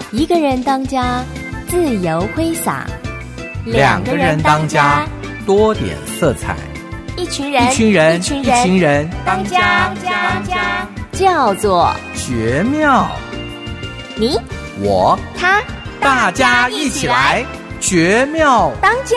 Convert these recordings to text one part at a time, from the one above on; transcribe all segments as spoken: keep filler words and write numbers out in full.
一个人当家，自由挥洒； 两个人当家，多点色彩； 一群人， 一群人， 一群人， 一群人当家，当家，叫做绝妙。 你， 我， 他， 大家一起来，绝妙当家。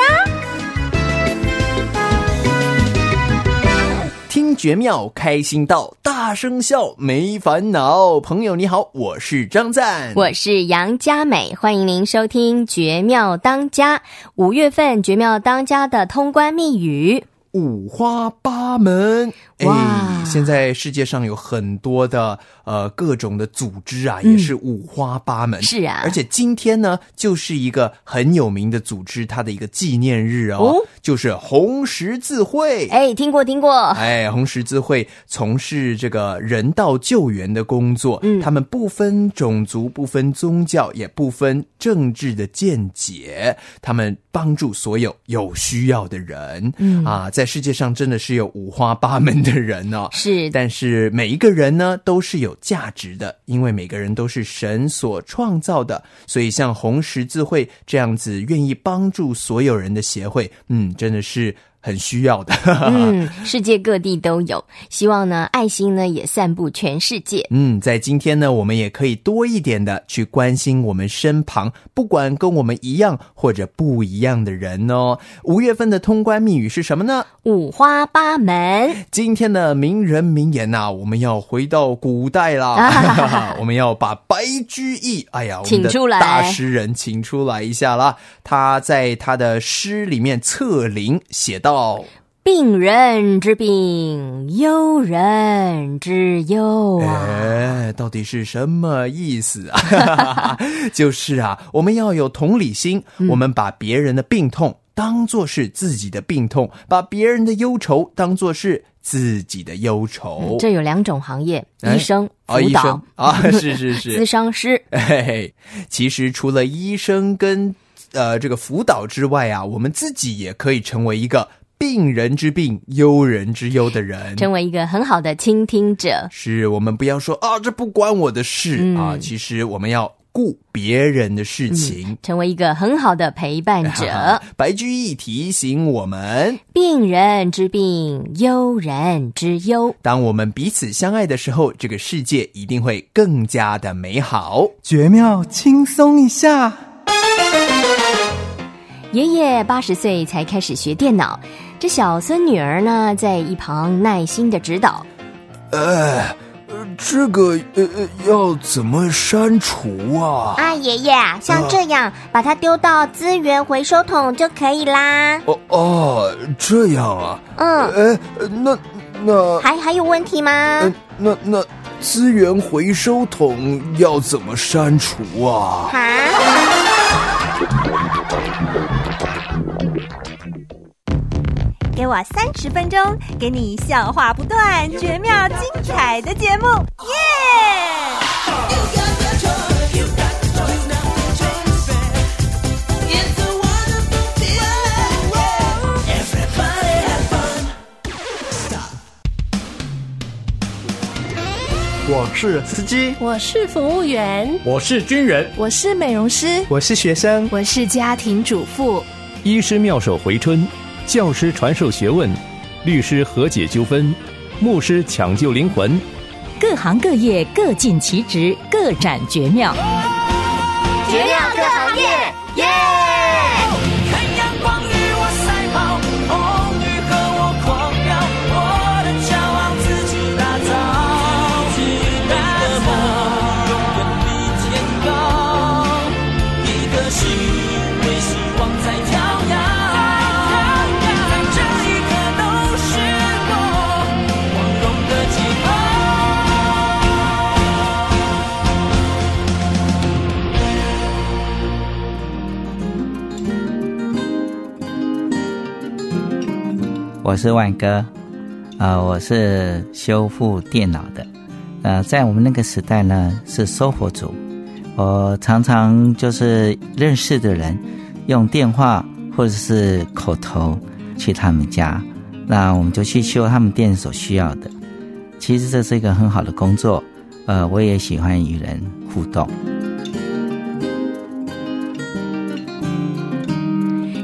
听绝妙开心到，大声笑没烦恼。朋友你好，我是张赞， 我是杨佳美，欢迎您收听绝妙当家。五月份绝妙当家的通关密语五花八门。 哇、 哎，现在世界上有很多的呃各种的组织啊、嗯、也是五花八门。是啊，而且今天呢就是一个很有名的组织它的一个纪念日哦，哦就是红十字会。 哎，听过听过。 哎，红十字会从事这个人道救援的工作，嗯，他们不分种族，不分宗教，也不分政治的见解，他们帮助所有有需要的人。嗯啊，在世界上真的是有五花八门的人哦， 是， 但是每一个人呢都是有价值的，因为每个人都是神所创造的，所以像红十字会这样子愿意帮助所有人的协会，嗯，真的是很需要的。 嗯，世界各地都有，希望呢爱心呢也散布全世界。 嗯，在今天呢我们也可以多一点的去关心我们身旁不管跟我们一样或者不一样的人哦。五月份的通关密语是什么呢？ 五花八门。 今天的名人名言啊，我们要回到古代啦、啊、我们要把白居易，哎呀， 请出来， 我们的大诗人请出来一下啦。他在他的诗里面策临写到， 病人之病，忧人之忧啊！ 哎，到底是什么意思啊？就是啊，我们要有同理心，嗯、我们把别人的病痛当作是自己的病痛，把别人的忧愁当作是自己的忧愁。 嗯、这有两种行业，医生、 哎、 辅导啊，啊是是是， 咨商师。 嘿嘿，其实除了医生跟呃这个辅导之外啊，我们自己也可以成为一个病人之病，忧人之忧的人， 成为一个很好的倾听者。 是，我们不要说啊，这不关我的事、嗯、啊，其实我们要顾别人的事情、 嗯、成为一个很好的陪伴者、啊、 白居易提醒我们， 病人之病，忧人之忧。 当我们彼此相爱的时候，这个世界一定会更加的美好。 绝妙轻松一下。 爷爷八十岁才开始学电脑，这小孙女儿呢在一旁耐心的指导。 呃这个呃要怎么删除啊？ 啊，爷爷，像这样、啊、把它丢到资源回收桶就可以啦。 哦哦，这样啊。 嗯， 哎，那那还还有问题吗？ 呃、那那资源回收桶要怎么删除啊？ 啊？给我三十分钟，给你笑话不断、绝妙精彩的节目，耶！ 我是司机， 我是服务员， 我是军人， 我是美容师， 我是学生， 我是家庭主妇。 医师妙手回春，教师传授学问，律师和解纠纷，牧师抢救灵魂， 各行各业各尽其职，各展绝妙。 绝妙各行业，耶！ 看阳光与我赛跑，风雨和我狂飙，我的骄傲自己打造，自己的梦永远比天高，一颗心为希望在跳跃，在这一刻都是我光荣的记号。 我是万哥，呃，我是修复电脑的，呃，在我们那个时代呢是收货组，我常常就是认识的人用电话或者是口头去他们家，那我们就去修他们店所需要的。其实这是一个很好的工作，呃，我也喜欢与人互动。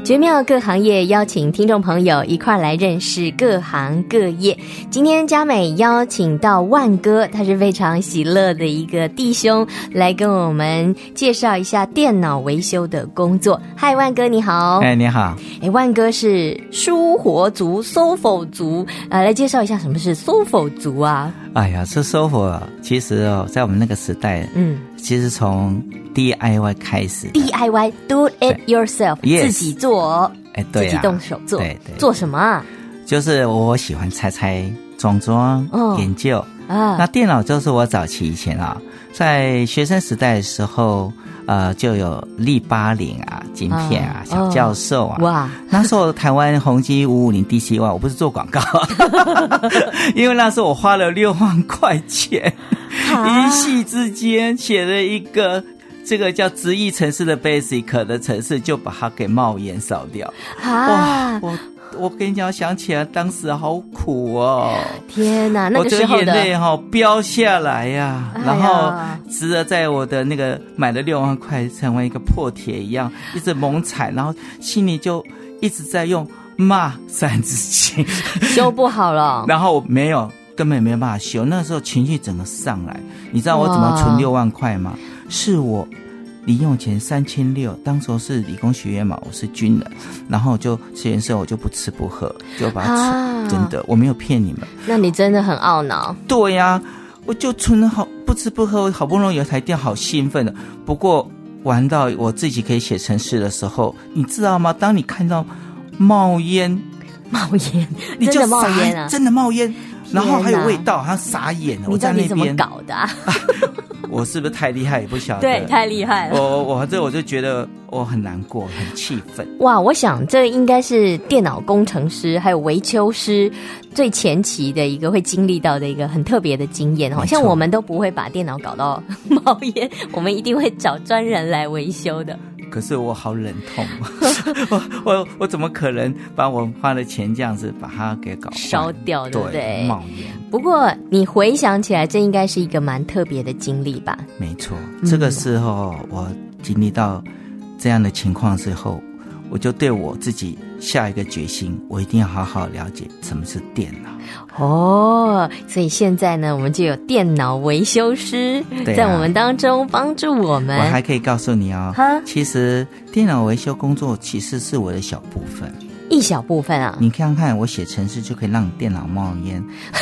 绝妙各行业，邀请听众朋友一块儿来认识各行各业。今天嘉美邀请到万哥，他是非常喜乐的一个弟兄，来跟我们介绍一下电脑维修的工作。嗨，万哥你好。 哎，你好。 哎，万哥是舒活族、S O F O 族，呃，来介绍一下什么是 S O F O 族啊？ 哎呀，这 S O F O 其实哦，在我们那个时代，嗯，其实从 D I Y 开始 ，D I Y do it yourself， 自己做， 哎，对啊， 自己动手做， 对对， 做什么啊？ 就是我喜欢拆拆装装、哦、研究啊。那电脑就是我早期以前啊，在学生时代的时候，呃，就有力八零啊、晶片啊、哦、小教授啊。哇！那时候台湾宏基五五零 D C 万，我不是做广告，因为那时候我花了六万块钱，一夕之间写了一个。这个叫直译程式的 basic 的程式，就把它给冒烟烧掉。哇！我我跟你讲，想起来当时好苦哦！ 天哪，那个时候的我的眼泪哈、哦、飙下来呀、啊哎，然后值得在我的那个买了六万块，成为一个破铁一样，一直猛踩，然后心里就一直在用骂三字经， 修不好了。 然后我没有，根本没办法修。那时候情绪整个上来，你知道我怎么存六万块吗？是我零用钱三千六，当时候是理工学院嘛，我是军人，然后就实验室我就不吃不喝，就把它存、啊，真的我没有骗你们。 那你真的很懊恼。 对呀、啊，我就存了好不吃不喝，好不容易有台电，好兴奋的。不过玩到我自己可以写程式的时候，你知道吗？当你看到冒烟， 冒烟， 你就真的冒烟啊， 真的冒烟。然后还有味道，他傻眼了。 你到底怎么搞的、啊？ 我是不是太厉害？也不晓得。 对，太厉害了。 我我这我就觉得我很难过，很气愤。 哇，我想这应该是电脑工程师还有维修师最前期的一个会经历到的一个很特别的经验哦。像我们都不会把电脑搞到冒烟，我们一定会找专人来维修的。 可是我好忍痛，我我我怎么可能把我花的钱这样子把它给搞烧掉，对不对？ 冒烟。 不过你回想起来，这应该是一个蛮特别的经历吧？ 没错，这个时候我经历到这样的情况之后，我就对我自己下一个决心，我一定要好好了解什么是电脑。 哦，所以现在呢，我们就有电脑维修师、啊、在我们当中帮助我们。 我还可以告诉你哦，其实电脑维修工作其实是我的小部分， 一小部分啊。 你看看，我写程式就可以让电脑冒烟。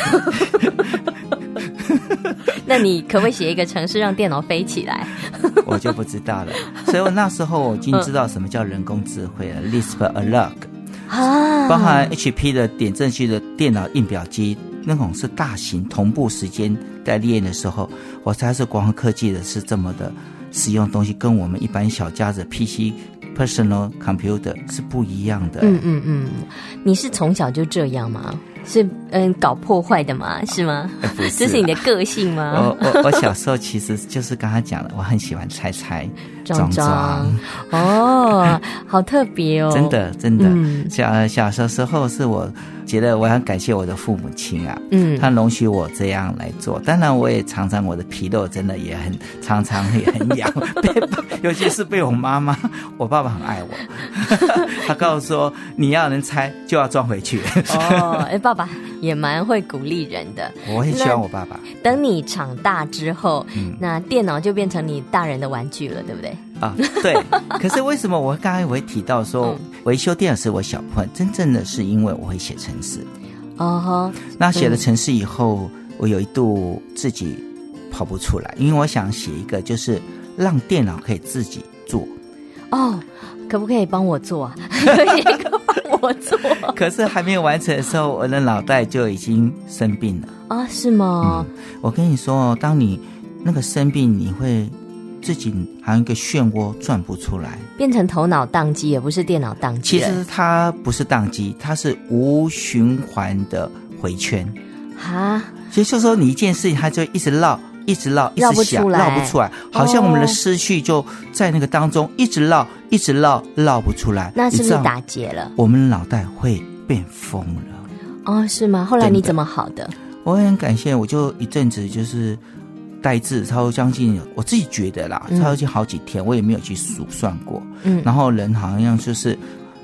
那你可不可以写一个程式让电脑飞起来？ 我就不知道了。所以我那时候我已经知道什么叫人工智慧了、嗯、Lisp A Log 啊，包含 H P 的点阵式的电脑印表机，那种是大型同步时间在练的时候，我才是光科技的是这么的使用东西，跟我们一般小家子 P C personal computer 是不一样的。 嗯嗯嗯，你是从小就这样吗？是嗯，搞破坏的吗？是吗？ 欸、不是， 这是你的个性吗？ 我我我小时候其实就是刚才讲了，我很喜欢拆拆装装。 哦，好特别哦！ 真的真的，嗯、小小的时候是我觉得我很感谢我的父母亲啊，嗯，他容许我这样来做。当然，我也常常我的皮肉真的也很常常也很痒，尤其是被我妈妈，我爸爸很爱我，他告诉说你要能拆就要装回去。 哦，哎，爸爸也蛮会鼓励人的。 我很喜欢我爸爸。 等你长大之后，嗯、那电脑就变成你大人的玩具了，对不对？ 啊，对。可是为什么我刚才我会提到说、嗯、维修电脑是我小部分，真正的是因为我会写程式。哦呵。那写了程式以后、嗯，我有一度自己跑不出来，因为我想写一个就是让电脑可以自己做。 哦，可不可以帮我做啊？可以帮我做。 可是还没有完成的时候，我的脑袋就已经生病了。 啊，是吗？ 嗯，我跟你说，当你那个生病，你会自己好像一个漩涡转不出来， 变成头脑宕机，也不是电脑宕机。 其实它不是宕机，它是无循环的回圈。哈，所以就说你一件事情，它就一直绕。一直绕，一直想，绕不出来，好像我们的思绪就在那个当中一直绕，一直绕，绕不出来。 那是不是打结了？ 我们脑袋会变疯了。 哦，是吗？后来你怎么好的？ 我很感谢，我就一阵子就是呆滞，超过将近我自己觉得啦，超过好几天，我也没有去数算过。嗯，然后人好像就是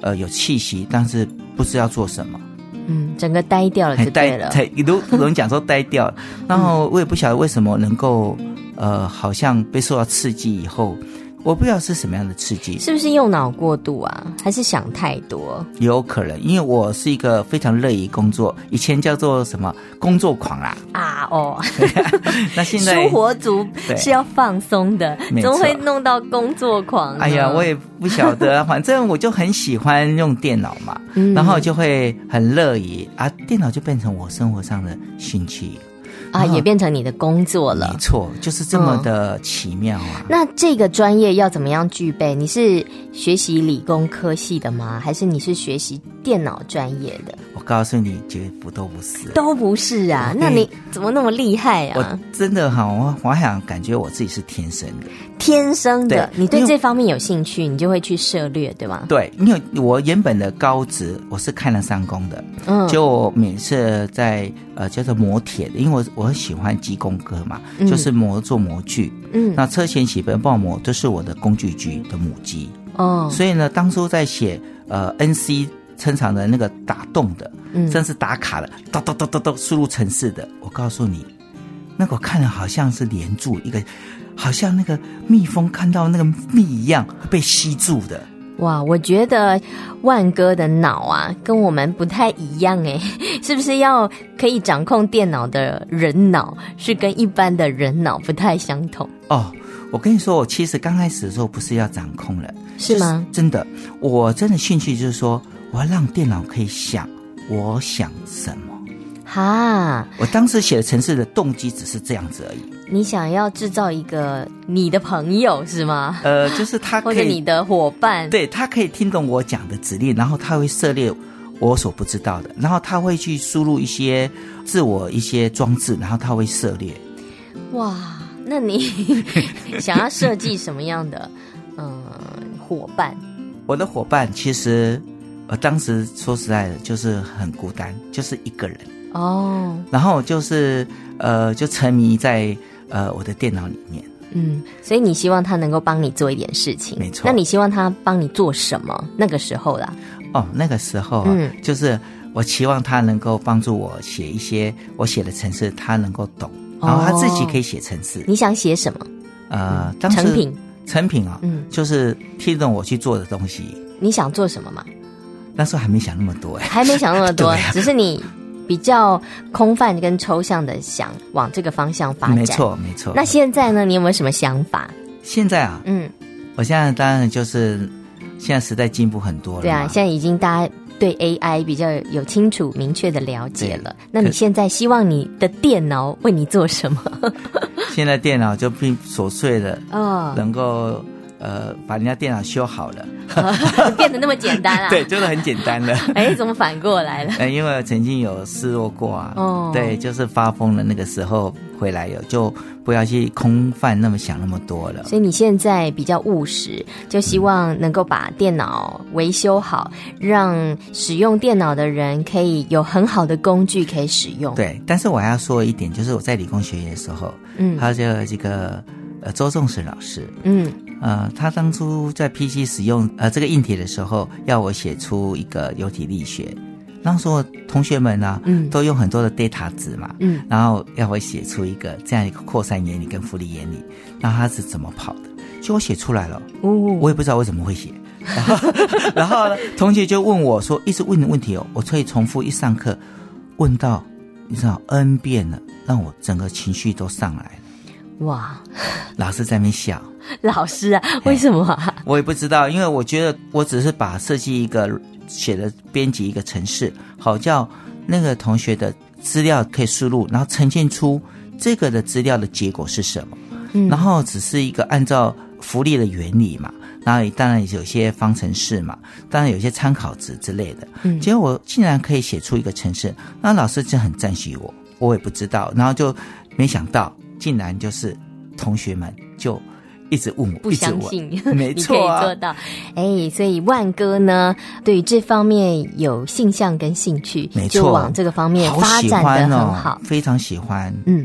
呃有气息，但是不知道做什么。 嗯，整个呆掉了就对了。 呆，如有人讲说呆掉了，然后我也不晓得为什么能够呃，好像被受到刺激以后。我不知道是什么样的刺激， 是不是用脑过度啊，还是想太多？ 有可能，因为我是一个非常乐于工作，以前叫做什么工作狂啦啊哦， 那现在生活族是要放松的，怎么会弄到工作狂呢？ 哎呀，我也不晓得，反正我就很喜欢用电脑嘛，嗯、然后就会很乐于啊，电脑就变成我生活上的兴趣。 啊，也变成你的工作了。 没错，就是这么的奇妙啊。 嗯、那这个专业要怎么样具备？你是学习理工科系的吗？还是你是学习电脑专业的？ 我告诉你，绝不都不是， 都不是啊。那你怎么那么厉害啊？ 我真的哈，我我想感觉我自己是天生的， 天生的。 对， 你对这方面有兴趣，你就会去涉猎，对吗？ 对，因为我原本的高职我是看了三工的，嗯，就我每次在呃叫做磨铁的，因为我我很喜欢机工科嘛，嗯、就是磨做模具，嗯，那车前起奔爆模都是我的工具机的母机哦，所以呢，当初在写呃 N C 生产的那个打洞的，嗯，甚至打卡的，咚咚咚咚咚输入程式的，我告诉你，那个我看了好像是连住一个，好像那个蜜蜂看到那个蜜一样被吸住的。 哇，我觉得万哥的脑啊跟我们不太一样诶，是不是要可以掌控电脑的人脑是跟一般的人脑不太相同？ 哦，我跟你说，我其实刚开始的时候不是要掌控了， 是吗？ 就是、真的，我真的兴趣就是说，我要让电脑可以想我想什么。 哈， 我当时写的程式的动机只是这样子而已。 你想要制造一个你的朋友是吗？ 呃，就是他可以， 或者你的伙伴， 对，他可以听懂我讲的指令，然后他会涉猎我所不知道的，然后他会去输入一些自我一些装置，然后他会涉猎。 哇，那你想要设计什么样的嗯伙伴？ 我的伙伴其实我当时说实在的就是很孤单，就是一个人哦，然后就是呃就沉迷在呃我的电脑里面。 嗯，所以你希望他能够帮你做一点事情， 没错。 那你希望他帮你做什么？那个时候啦， 哦，那个时候啊，嗯，就是我期望他能够帮助我写一些我写的程式，他能够懂，然后他自己可以写程式。 你想写什么？ 呃，当时成品， 成品啊，嗯，就是听懂我去做的东西。 你想做什么吗？ 那时候还没想那么多，哎， 还没想那么多， 啊、 只是你比较空泛跟抽象的想往这个方向发展。 没错，没错。 那现在呢？你有没有什么想法？ 现在啊，嗯，我现在当然就是现在时代进步很多了。 对啊，现在已经大家对 A I 比较有清楚明确的了解了。那你现在希望你的电脑为你做什么？ 现在电脑就并琐碎的哦，能够呃把人家电脑修好了。 变得那么简单啊？ 对，真的很简单了。 哎，怎么反过来了？ 呃，因为曾经有失落过啊。哦，对，就是发疯了那个时候回来有，就不要去空泛那么想那么多了。 所以你现在比较务实，就希望能够把电脑维修好，嗯、让使用电脑的人可以有很好的工具可以使用。 对，但是我还要说一点，就是我在理工学院的时候，嗯，他就这个呃周仲审老师，嗯。呃，他当初在 P C 使用呃这个硬体的时候，要我写出一个流体力学。那时候同学们啊，嗯，都用很多的 data 值嘛，嗯，然后要我写出一个这样一个扩散原理跟复利原理，那它是怎么跑的？就我写出来了，哦，我也不知道为什么会写。然后，然后呢，同学就问我说，一直问的问题哦，我可以重复一上课问到你知道 N 遍了，让我整个情绪都上来了。哇！老师在那边笑。 老师啊，为什么啊？ 我也不知道，因为我觉得我只是把设计一个写的编辑一个程式，好叫那个同学的资料可以输入，然后呈现出这个的资料的结果是什么。嗯，然后只是一个按照复利的原理嘛，然后当然有些方程式嘛，当然有些参考值之类的。嗯，结果我竟然可以写出一个程式，那老师真的很赞许我，我也不知道，然后就没想到竟然就是同学们就一直问我， 不相信没错，啊， 你可以做到。哎，所以万哥呢，对于这方面有兴向跟兴趣， 没错， 就往这个方面发展得很好， 好，非常喜欢。 嗯。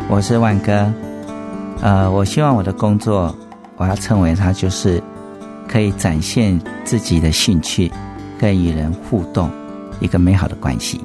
我是万哥。呃，我希望我的工作，我要称为它就是可以展现自己的兴趣，跟与人互动，一个美好的关系。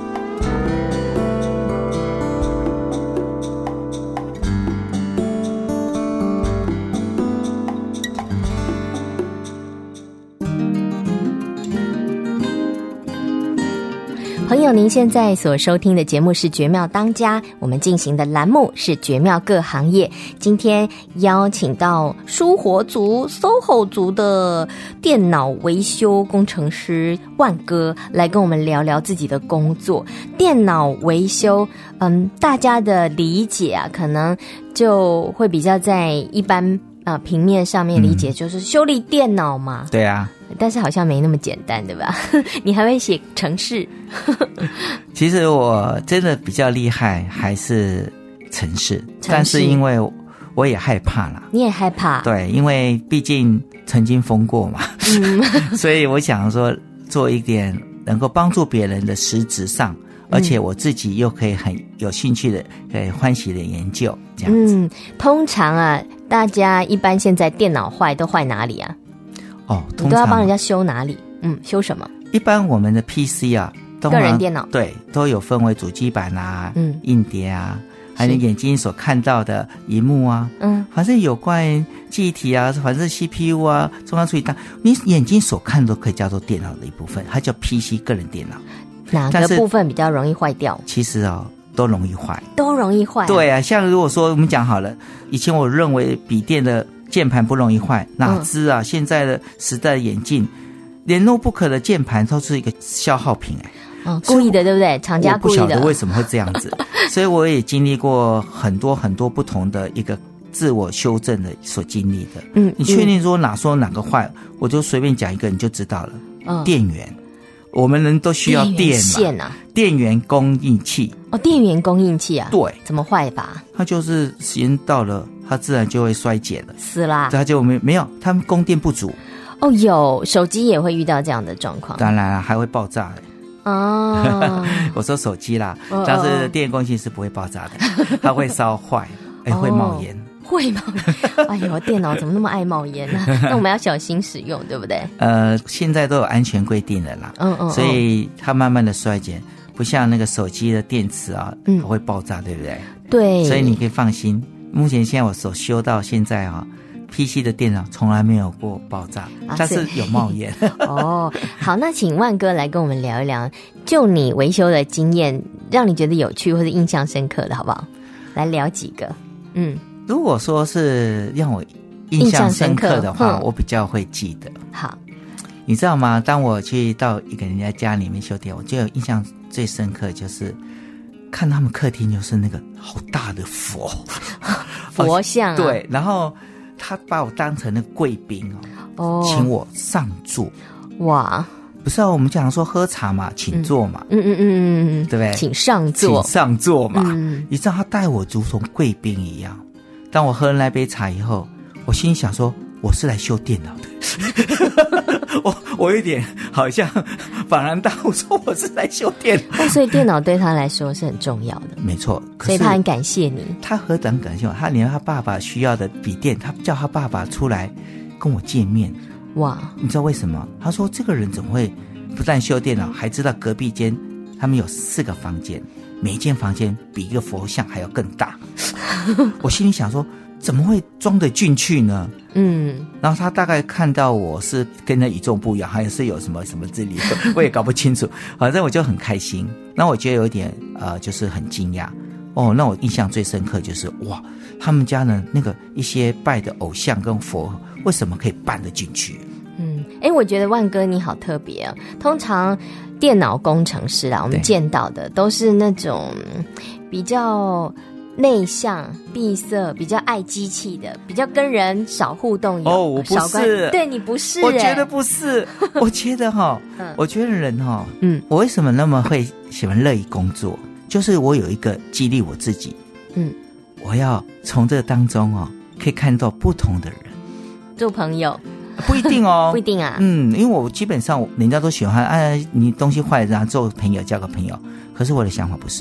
朋友，您现在所收听的节目是《绝妙当家》，我们进行的栏目是《绝妙各行业》。今天邀请到舒活族 S O H O 族的电脑维修工程师万哥来跟我们聊聊自己的工作。电脑维修，嗯，大家的理解啊，可能就会比较在一般呃平面上面理解，就是修理电脑嘛。 对啊。 但是好像没那么简单，对吧？你还会写程式？ 其实我真的比较厉害，还是程式，但是因为我也害怕啦。 你也害怕？ 对，因为毕竟曾经疯过嘛，嗯、所以我想说做一点能够帮助别人的实质上，而且我自己又可以很有兴趣的、可以欢喜的研究这样子。嗯， 通常啊，大家一般现在电脑坏都坏哪里啊？ 哦， 你都要帮人家修哪里？嗯，修什么？ 一般我们的 P C 啊， 个人电脑对都有分为主机板啊、嗯、硬碟啊，还有眼睛所看到的萤幕啊，嗯，反正有关记忆体啊，反正 C P U 啊、中央处理档，你眼睛所看都可以叫做电脑的一部分，它叫 P C 个人电脑。 哪个部分比较容易坏掉？ 其实哦，都容易坏， 都容易坏、啊。 对啊，像如果说我们讲好了，以前我认为笔电的键盘不容易坏，哪知啊、嗯、现在的时代的演进，连 notebook 的键盘都是一个消耗品哎、 嗯，故意的对不对？厂家故意的。 我不晓得为什么会这样子，所以我也经历过很多很多不同的一个自我修正的所经历的。嗯，你确定说哪说哪个坏，嗯、我就随便讲一个你就知道了。嗯，电源，我们人都需要电嘛， 线啊， 电源供应器。 哦，电源供应器啊， 对， 怎么坏法？ 它就是时间到了。它自然就会衰减了， 是啦， 它就没没有，它们供电不足。 哦，有手机也会遇到这样的状况， 当然了，还会爆炸的。哦，我说手机啦，哦、但是电源供应器是不会爆炸的，它会烧坏，哎、哦，会冒烟， 会冒烟。哎呦，电脑怎么那么爱冒烟呢、啊？那我们要小心使用，对不对？ 呃，现在都有安全规定的啦，嗯嗯，所以它慢慢的衰减，不像那个手机的电池啊，嗯，会爆炸，对不对？ 对， 所以你可以放心。目前现在我所修到现在啊 ，P C 的电脑从来没有过爆炸，啊、但是有冒烟。 哦，好，那请万哥来跟我们聊一聊，就你维修的经验，让你觉得有趣或者印象深刻的，好不好？来聊几个。嗯， 如果说是让我印象深刻的话，我比较会记得。 好， 你知道吗？当我去到一个人家家里面修电，我就有印象最深刻就是看他们客厅就是那个好大的佛佛像、啊、 对，然后他把我当成那个贵宾哦，请我上座。 哇， 不是啊，我们讲说喝茶嘛，请坐嘛， 嗯嗯嗯嗯，对不对？请上座， 请上座嘛。嗯、你知道他待我如同贵宾一样。当我喝了那杯茶以后，我心里想说，我是来修电脑的。我我有点好像恍然大悟，说我是来修电脑、 哦，所以电脑对他来说是很重要的。 没错， 所以他很感谢你。 他何等感谢我，他连他爸爸需要的笔电，他叫他爸爸出来跟我见面。 哇， 你知道为什么？他说这个人怎么会不但修电脑，还知道隔壁间他们有四个房间，每一间房间比一个佛像还要更大。我心里想说，怎么会装得进去呢？嗯，然后他大概看到我是跟那与众不一样，还是有什么什么之类的，我也搞不清楚。反正我就很开心。那我觉得有一点呃，就是很惊讶哦。那我印象最深刻就是哇，他们家呢那个一些拜的偶像跟佛，为什么可以搬得进去？ 嗯，哎，我觉得万哥你好特别啊。通常电脑工程师啦，我们见到的都是那种比较内向、闭塞，比较爱机器的，比较跟人少互动。 哦，我不是， 对你不是， 我觉得不是。我觉得哈，嗯、我觉得人哈，嗯，我为什么那么会喜欢乐意工作？就是我有一个激励我自己，嗯，我要从这当中哦，可以看到不同的人， 做朋友。 不一定哦， 不一定啊。 嗯，因为我基本上人家都喜欢，哎，你东西坏了，然后做朋友，交个朋友。可是我的想法不是，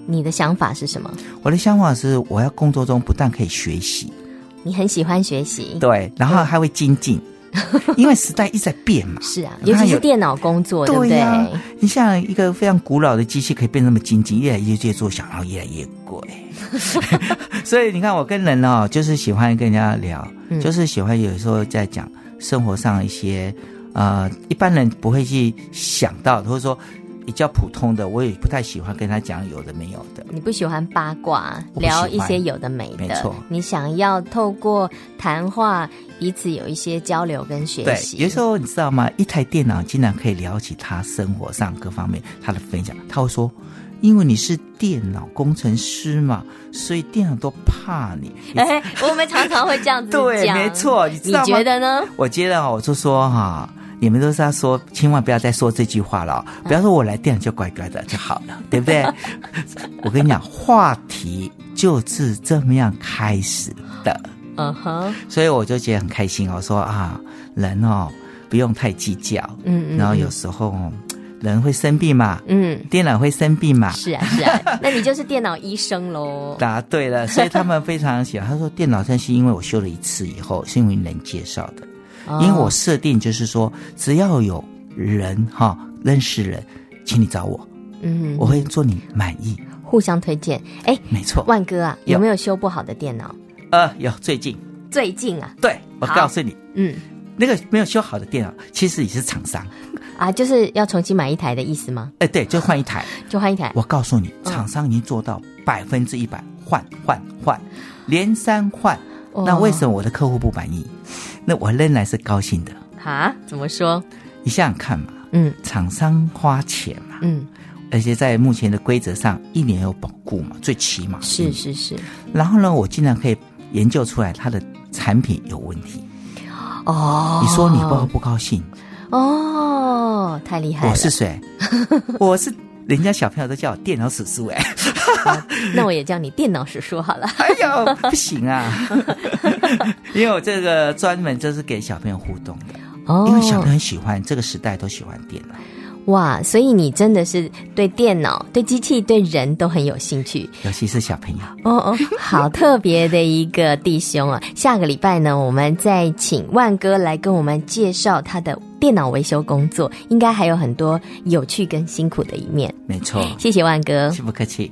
你的想法是什么？ 我的想法是，我要工作中不但可以学习， 你很喜欢学习， 对，然后还会精进。因为时代一直在变嘛， 是啊，尤其是电脑工作，对不对？ 啊、你像一个非常古老的机器，可以变那么精进，越来越越做小，然后越来越贵。所以你看，我跟人哦，就是喜欢跟人家聊，嗯、就是喜欢有时候在讲生活上一些呃，一般人不会去想到，或者说比较普通的，我也不太喜欢跟他讲有的没有的。 你不喜欢八卦，聊一些有的没的， 没错。 你想要透过谈话彼此有一些交流跟学习。 对，有时候你知道吗？一台电脑竟然可以聊起他生活上各方面他的分享。他会说，因为你是电脑工程师嘛，所以电脑都怕你。 哎，我们常常会这样子讲。 对，没错。你知道吗？ 你觉得呢？ 我觉得我就说哈。你们都是要说，千万不要再说这句话了，不要说我来电脑就乖乖的就好了，对不对？我跟你讲，话题就是这么样开始的，嗯哼。所以我就觉得很开心哦，说啊，人哦不用太计较，嗯嗯，然后有时候人会生病嘛，嗯，电脑会生病嘛， 是啊是啊，那你就是电脑医生喽。 答对了，所以他们非常喜欢。他说电脑真是因为我修了一次以后，是因为人介绍的。因为我设定就是说，只要有人哈认识人，请你找我，嗯，我会做你满意， 互相推荐。哎， 没错， 万哥啊，有没有修不好的电脑？ 呃，有，最近， 最近啊， 对，我告诉你， 嗯， 那个没有修好的电脑，其实也是厂商啊，就是要重新买一台的意思吗？ 哎，对，就换一台， 就换一台。 我告诉你，厂商已经做到百分之一百换换换，连三换。那为什么我的客户不满意？那我仍然是高兴的哈？怎么说？ 你想想看嘛，嗯，厂商花钱嘛，嗯，而且在目前的规则上，一年有保固嘛，最起码是是是。 然后呢，我竟然可以研究出来它的产品有问题，哦，你说你不不高兴？ 哦，太厉害了！ 我是谁？我是人家小朋友都叫我电脑叔叔哎、 啊，那我也叫你电脑叔叔好了。 哎呦，不行啊，因为我这个专门就是给小朋友互动的，哦，因为小朋友很喜欢，这个时代都喜欢电脑。 哇，所以你真的是对电脑、对机器、对人都很有兴趣， 尤其是小朋友。 哦哦，好特别的一个弟兄啊！下个礼拜呢，我们再请万哥来跟我们介绍他的电脑维修工作，应该还有很多有趣跟辛苦的一面。 没错， 谢谢万哥， 不客气。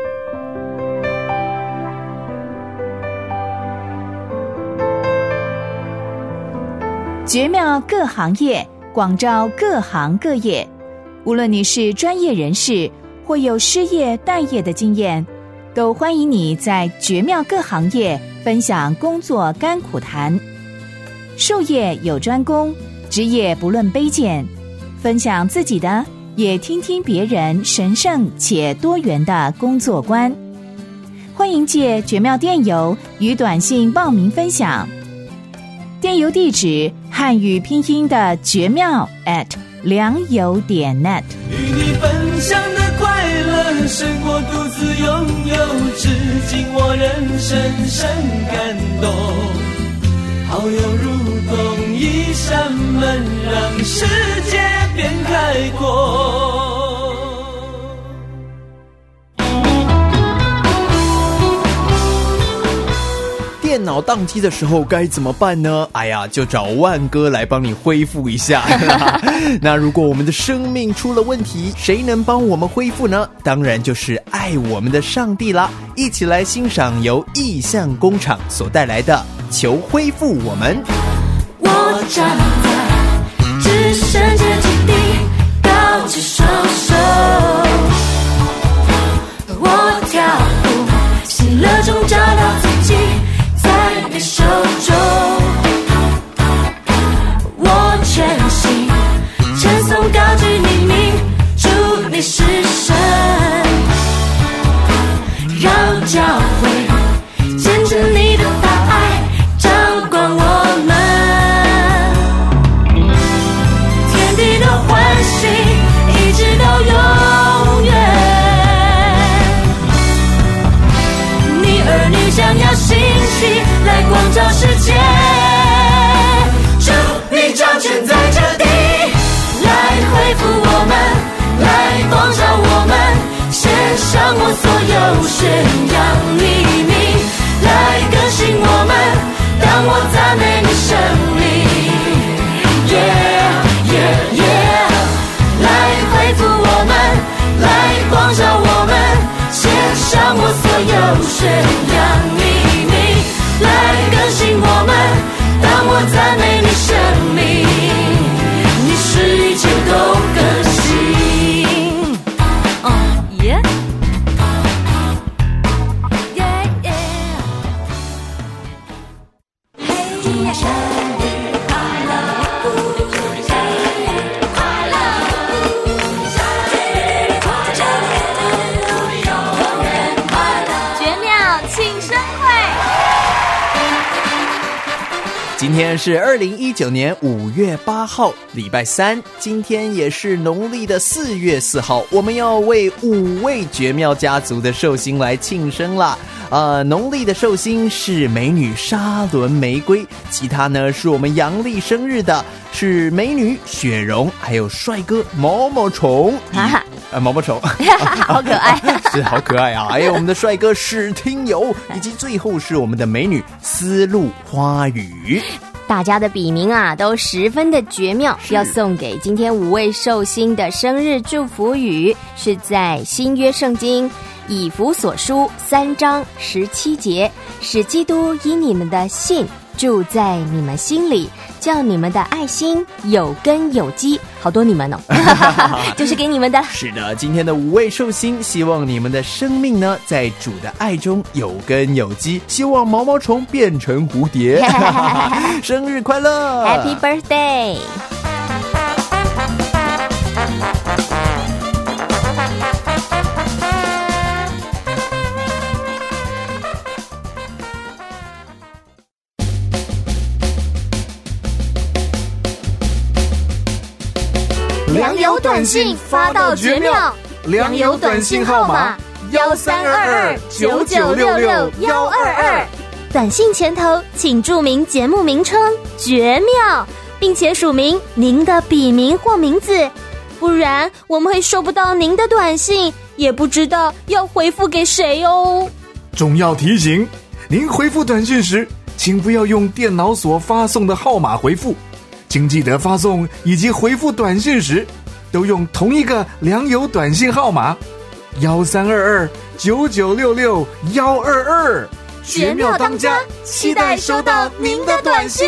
绝妙各行业，广招各行各业。无论你是专业人士，或有失业待业的经验，都欢迎你在绝妙各行业分享工作甘苦谈。术业有专攻，职业不论卑贱，分享自己的，也听听别人神圣且多元的工作观。欢迎借绝妙电邮与短信报名分享。电邮地址汉语拼音的绝妙 at 良友点 net。 与你分享的快乐胜过独自拥有，至今我仍深深感动。好友如同一扇门，让世界变开阔。 电脑宕机的时候该怎么办呢？哎呀，就找万哥来帮你恢复一下。那如果我们的生命出了问题，谁能帮我们恢复呢？当然就是爱我们的上帝啦！一起来欣赏由意象工厂所带来的《求恢复我们》。 我站在只剩接近地，高举双手，我跳舞，喜乐中找到自己。在你手中，我全心称颂高举你名，祝你是神，让教会见证你的大爱，掌管我们，天地的欢喜一直到永远，你儿女将要兴起来光照世界，主你掌权在这地，来恢复我们，来光照我们，献上我所有，宣扬你名，来更新我们，当我赞美你生命。Yeah yeah yeah， 来恢复我们，来光照我们，献上我所有，宣扬你名，来更新我们，当我赞美你生命，你使一切都更新。哦耶耶耶，祝你生日快乐，生日快乐，生日快乐，永远快乐。绝妙庆生会。 今天是二零一九年五月八号，礼拜三。今天也是农历的四月四号，我们要为五位绝妙家族的寿星来庆生啦。呃，农历的寿星是美女沙伦玫瑰，其他呢是我们阳历生日的是美女雪蓉，还有帅哥毛毛虫。 啊呃，毛毛虫， 好可爱， 是好可爱啊！还有我们的帅哥史听友，以及最后是我们的美女丝路花语。 大家的笔名啊都十分的绝妙，要送给今天五位寿星的生日祝福语，是在新约圣经以弗所书三章十七节，使基督因你们的信住在你们心里，叫你们的爱心有根有基。好多你们哦就是给你们的。 是的，今天的五位寿星，希望你们的生命呢在主的爱中有根有基，希望毛毛虫变成蝴蝶生日快乐 Happy birthday。 良友短信发到绝妙，良友短信号码幺三二二九九六六幺二二， 短信前头请注明节目名称“绝妙”，并且署明您的笔名或名字，不然我们会收不到您的短信，也不知道要回复给谁哦。 重要提醒，您回复短信时，请不要用电脑所发送的号码回复，请记得发送以及回复短信时都用同一个良友短信号码幺三二二九九六六幺二二。 绝妙当家，期待收到您的短信。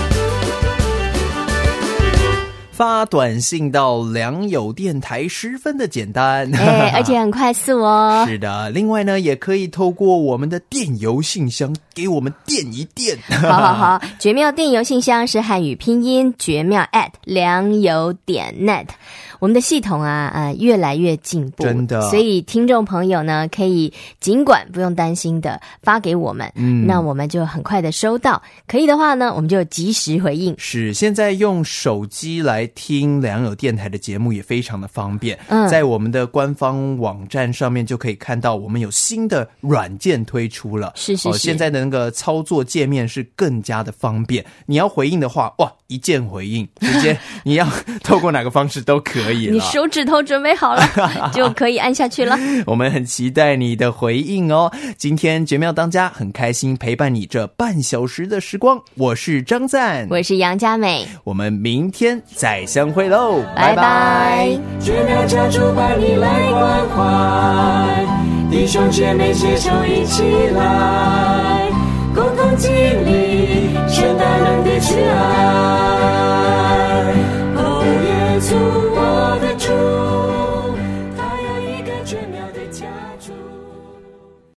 发短信到良友电台十分的简单， 哎，而且很快速哦。 是的，另外呢，也可以透过我们的电邮信箱给我们电一电。 好好好，绝妙电邮信箱是汉语拼音绝妙 at 良友点 net。我们的系统啊，呃，越来越进步， 真的。 所以听众朋友呢，可以尽管不用担心的发给我们，嗯，那我们就很快的收到。可以的话呢，我们就及时回应。 是，现在用手机来听良友电台的节目也非常的方便。嗯，在我们的官方网站上面就可以看到，我们有新的软件推出了。 是是是， 哦，现在的那个操作界面是更加的方便。你要回应的话，哇，一键回应，直接你要透过哪个方式都可以。 你手指头准备好了就可以按下去了我们很期待你的回应哦。今天绝妙当家很开心陪伴你这半小时的时光，我是张赞， 我是杨佳美， 我们明天再相会喽， 拜拜。 绝妙家族把你来关怀，弟兄姐妹携手一起来，共同经历